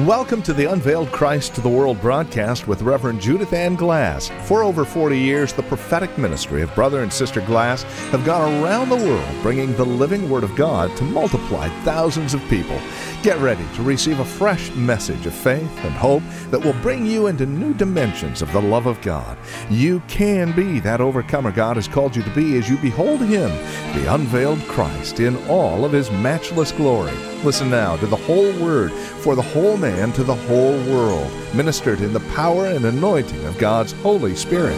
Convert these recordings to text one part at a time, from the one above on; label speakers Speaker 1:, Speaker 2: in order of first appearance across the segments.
Speaker 1: Welcome to the Unveiled Christ to the World broadcast with Reverend Judith Ann Glass. For over 40 years, the prophetic ministry of Brother and Sister Glass have gone around the world bringing the living Word of God to multiply thousands of people. Get ready to receive a fresh message of faith and hope that will bring you into new dimensions of the love of God. You can be that overcomer God has called you to be as you behold Him, the unveiled Christ, in all of His matchless glory. Listen now to the whole Word for the whole man to the whole world, ministered in the power and anointing of God's Holy Spirit.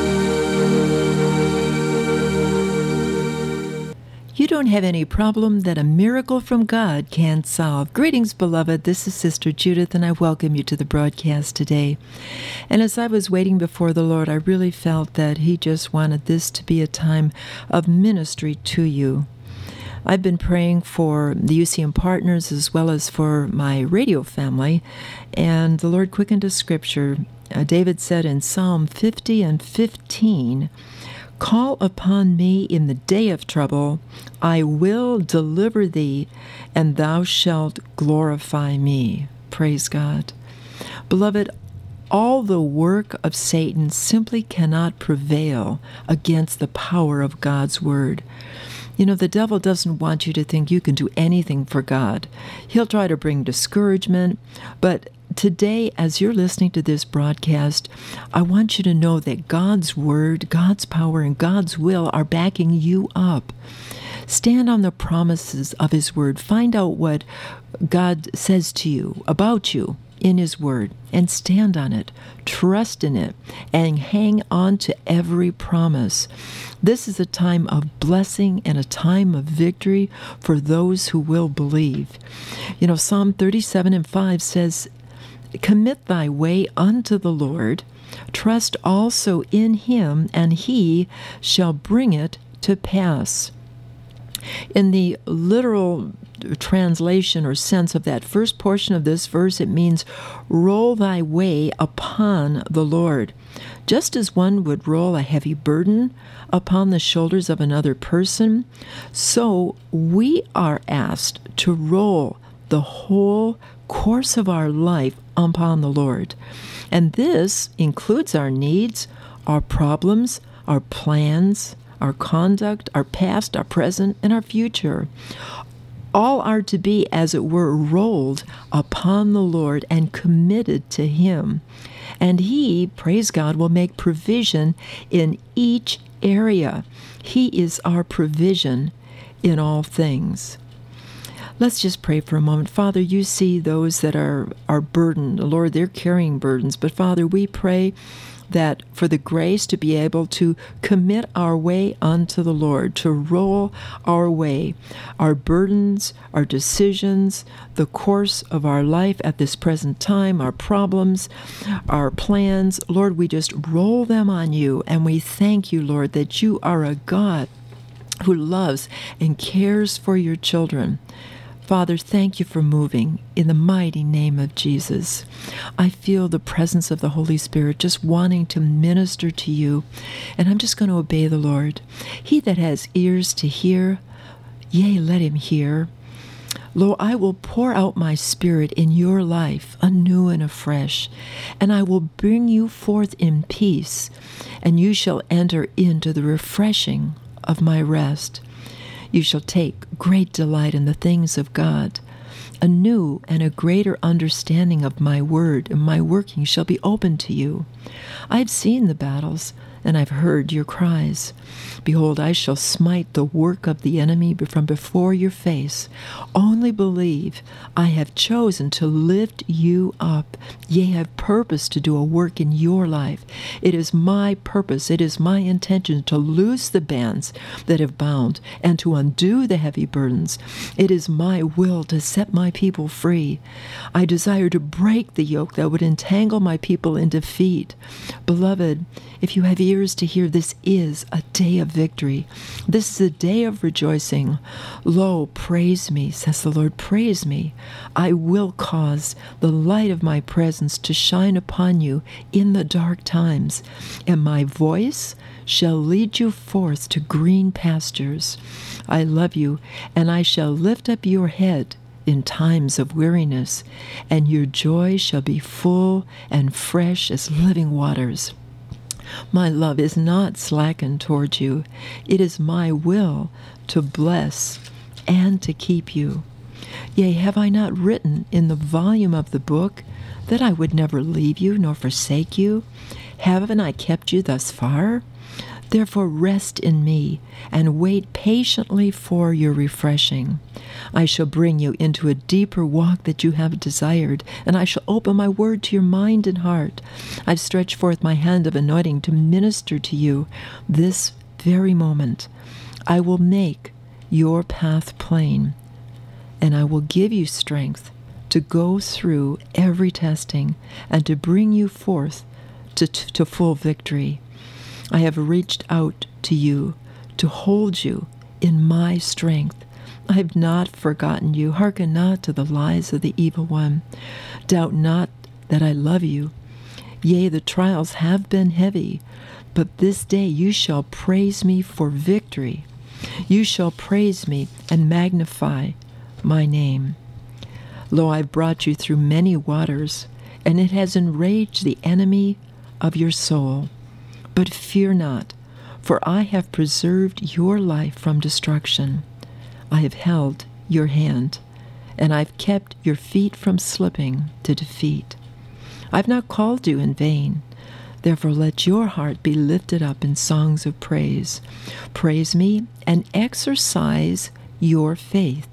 Speaker 2: You don't have any problem that a miracle from God can't solve. Greetings, beloved. This is Sister Judith, and I welcome you to the broadcast today. And as I was waiting before the Lord, I really felt that He just wanted this to be a time of ministry to you. I've been praying for the UCM partners as well as for my radio family, and the Lord quickened a scripture. David said in Psalm 50 and 15, "Call upon me in the day of trouble. I will deliver thee, and thou shalt glorify me." Praise God. Beloved, all the work of Satan simply cannot prevail against the power of God's Word. You know, the devil doesn't want you to think you can do anything for God. He'll try to bring discouragement, but today, as you're listening to this broadcast, I want you to know that God's Word, God's power, and God's will are backing you up. Stand on the promises of His Word. Find out what God says to you, about you, in His Word, and stand on it, trust in it, and hang on to every promise. This is a time of blessing and a time of victory for those who will believe. You know, Psalm 37 and 5 says, "Commit thy way unto the Lord, trust also in Him, and He shall bring it to pass." In the literal translation or sense of that first portion of this verse, it means roll thy way upon the Lord. Just as one would roll a heavy burden upon the shoulders of another person, so we are asked to roll the whole course of our life upon the Lord. And this includes our needs, our problems, our plans, our conduct, our past, our present, and our future. All are to be, as it were, rolled upon the Lord and committed to Him. And He, praise God, will make provision in each area. He is our provision in all things. Let's just pray for a moment. Father, you see those that are burdened. Lord, they're carrying burdens. But Father, we pray that for the grace to be able to commit our way unto the Lord, to roll our way, our burdens, our decisions, the course of our life at this present time, our problems, our plans. Lord, we just roll them on you, and we thank you, Lord, that you are a God who loves and cares for your children. Father, thank you for moving in the mighty name of Jesus. I feel the presence of the Holy Spirit just wanting to minister to you, and I'm just going to obey the Lord. He that has ears to hear, yea, let him hear. Lo, I will pour out my Spirit in your life anew and afresh, and I will bring you forth in peace, and you shall enter into the refreshing of my rest. You shall take great delight in the things of God. A new and a greater understanding of my word and my working shall be open to you. I've seen the battles, and I've heard your cries. Behold, I shall smite the work of the enemy from before your face. Only believe. I have chosen to lift you up. Yea, have purpose to do a work in your life. It is my purpose, it is my intention to loose the bands that have bound and to undo the heavy burdens. It is my will to set my people free. I desire to break the yoke that would entangle my people in defeat. Beloved, if you have ears to hear, this is a day of victory. This is a day of rejoicing. Lo, praise me, says the Lord, praise me. I will cause the light of my presence to shine upon you in the dark times, and my voice shall lead you forth to green pastures. I love you, and I shall lift up your head in times of weariness, and your joy shall be full and fresh as living waters. My love is not slackened toward you. It is my will to bless and to keep you. Yea, have I not written in the volume of the book that I would never leave you nor forsake you? Haven't I kept you thus far? Therefore rest in me, and wait patiently for your refreshing. I shall bring you into a deeper walk that you have desired, and I shall open my word to your mind and heart. I've stretched forth my hand of anointing to minister to you this very moment. I will make your path plain, and I will give you strength to go through every testing and to bring you forth to full victory. I have reached out to you to hold you in my strength. I have not forgotten you. Hearken not to the lies of the evil one. Doubt not that I love you. Yea, the trials have been heavy, but this day you shall praise me for victory. You shall praise me and magnify my name. Lo, I've brought you through many waters, and it has enraged the enemy of your soul. But fear not, for I have preserved your life from destruction. I have held your hand, and I've kept your feet from slipping to defeat. I've not called you in vain. Therefore let your heart be lifted up in songs of praise. Praise me and exercise your faith.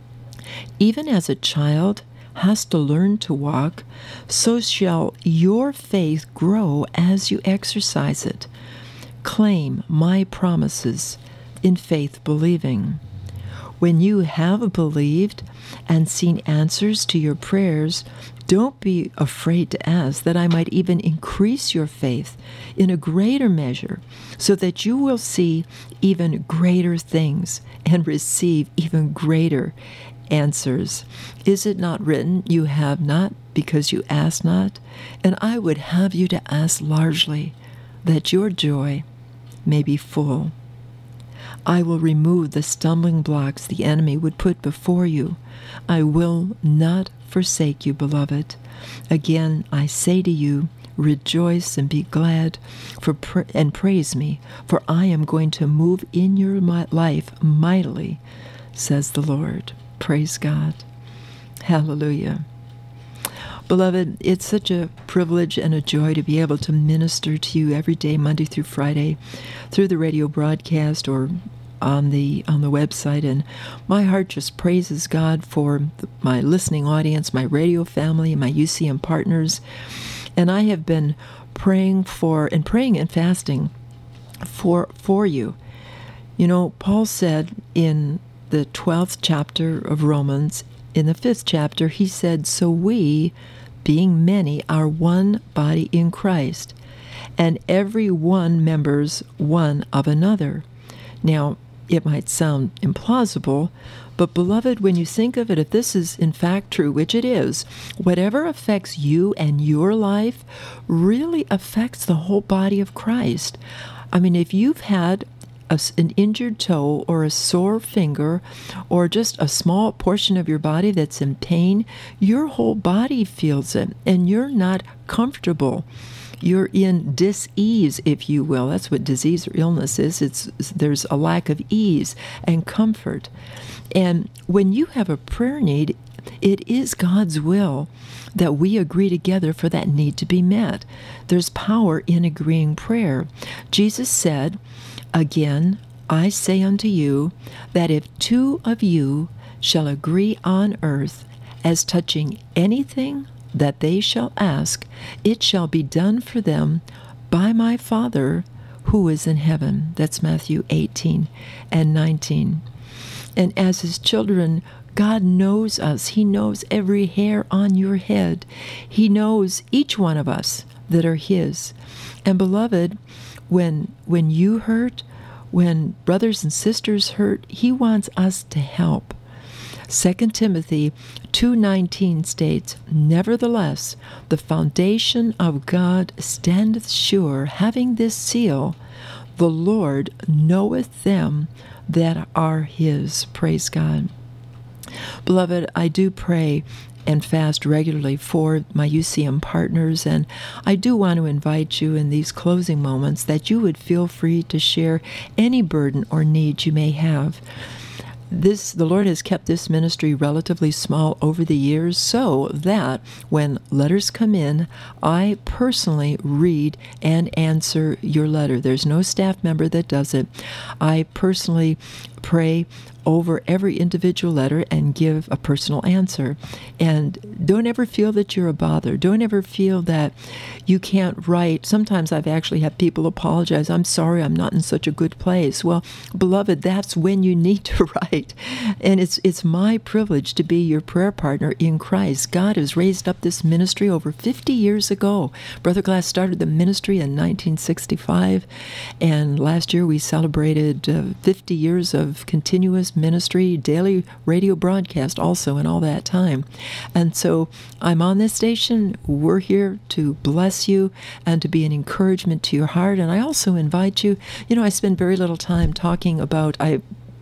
Speaker 2: Even as a child has to learn to walk, so shall your faith grow as you exercise it. Claim my promises in faith believing. When you have believed and seen answers to your prayers, don't be afraid to ask that I might even increase your faith in a greater measure, so that you will see even greater things and receive even greater answers. Is it not written, you have not because you ask not? And I would have you to ask largely, that your joy may be full. I will remove the stumbling blocks the enemy would put before you. I will not forsake you, beloved. Again, I say to you, rejoice and be glad and praise me, for I am going to move in your life mightily, says the Lord. Praise God. Hallelujah. Beloved, it's such a privilege and a joy to be able to minister to you every day, Monday through Friday, through the radio broadcast or on the website. And my heart just praises God for my listening audience, my radio family, my UCM partners. And I have been praying and fasting for you. You know, Paul said in the 12th chapter of Romans, in the 5th chapter, he said, so we, being many, are one body in Christ, and every one members one of another. Now, it might sound implausible, but beloved, when you think of it, if this is in fact true, which it is, whatever affects you and your life really affects the whole body of Christ. I mean, if you've had an injured toe or a sore finger or just a small portion of your body that's in pain, your whole body feels it, and you're not comfortable. You're in dis-ease, if you will. That's what disease or illness is. There's a lack of ease and comfort. And when you have a prayer need, it is God's will that we agree together for that need to be met. There's power in agreeing prayer. Jesus said, again, I say unto you, that if two of you shall agree on earth as touching anything that they shall ask, it shall be done for them by my Father who is in heaven. That's Matthew 18 and 19. And as his children, God knows us. He knows every hair on your head. He knows each one of us that are his. And beloved, when you hurt, when brothers and sisters hurt, he wants us to help. 2 Timothy 2:19 states, nevertheless, the foundation of God standeth sure, having this seal, the Lord knoweth them that are his. Praise God. Beloved, I do pray and fast regularly for my UCM partners, and I do want to invite you in these closing moments that you would feel free to share any burden or need you may have. The Lord has kept this ministry relatively small over the years so that when letters come in, I personally read and answer your letter. There's no staff member that does it. I personally pray over every individual letter and give a personal answer. And don't ever feel that you're a bother. Don't ever feel that you can't write. Sometimes I've actually had people apologize. I'm sorry, I'm not in such a good place. Well, beloved, that's when you need to write. And it's my privilege to be your prayer partner in Christ. God has raised up this ministry over 50 years ago. Brother Glass started the ministry in 1965, and last year we celebrated 50 years of continuous ministry, daily radio broadcast also in all that time. And so I'm on this station. We're here to bless you and to be an encouragement to your heart. And I also invite you, I spend very little time talking about the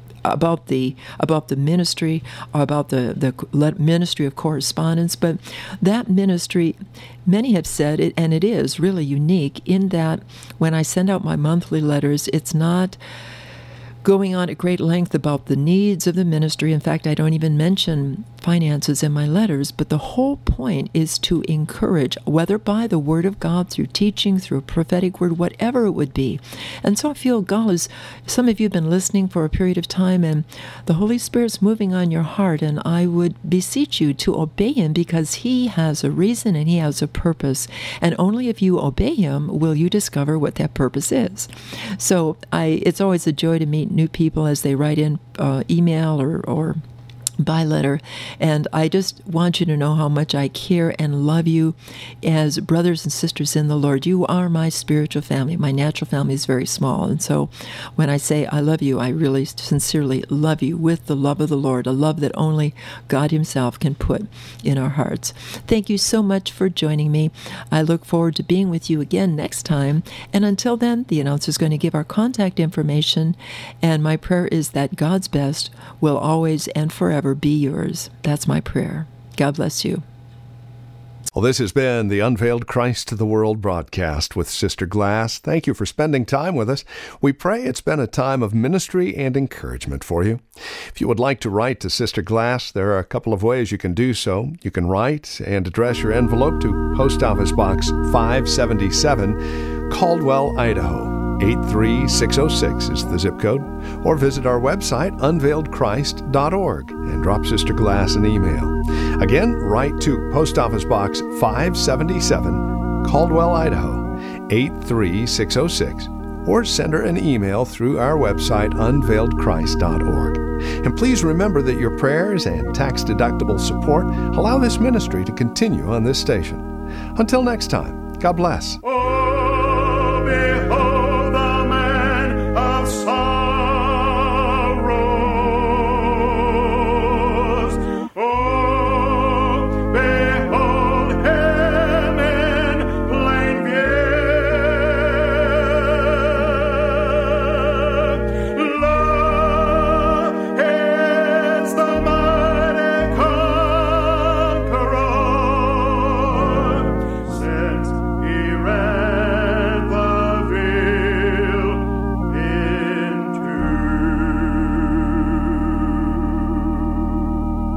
Speaker 2: ministry, about the ministry of correspondence, but that ministry, many have said it, and it is really unique in that when I send out my monthly letters, it's not going on at great length about the needs of the ministry. In fact, I don't even mention finances in my letters, but the whole point is to encourage, whether by the Word of God, through teaching, through a prophetic word, whatever it would be. And so I feel God is, some of you have been listening for a period of time, and the Holy Spirit's moving on your heart, and I would beseech you to obey Him because He has a reason and He has a purpose. And only if you obey Him will you discover what that purpose is. So it's always a joy to meet new people as they write in email or by letter, and I just want you to know how much I care and love you as brothers and sisters in the Lord. You are my spiritual family. My natural family is very small, and so when I say I love you, I really sincerely love you with the love of the Lord, a love that only God Himself can put in our hearts. Thank you so much for joining me. I look forward to being with you again next time, and until then, the announcer is going to give our contact information, and my prayer is that God's best will always and forever be yours. That's my prayer. God bless you.
Speaker 1: Well, this has been the Unveiled Christ to the World broadcast with Sister Glass. Thank you for spending time with us. We pray it's been a time of ministry and encouragement for you. If you would like to write to Sister Glass, there are a couple of ways you can do so. You can write and address your envelope to Post Office Box 577, Caldwell, Idaho. 83606 is the zip code, or visit our website, unveiledchrist.org, and drop Sister Glass an email. Again, write to Post Office Box 577, Caldwell, Idaho, 83606, or send her an email through our website, unveiledchrist.org. And please remember that your prayers and tax-deductible support allow this ministry to continue on this station. Until next time, God bless.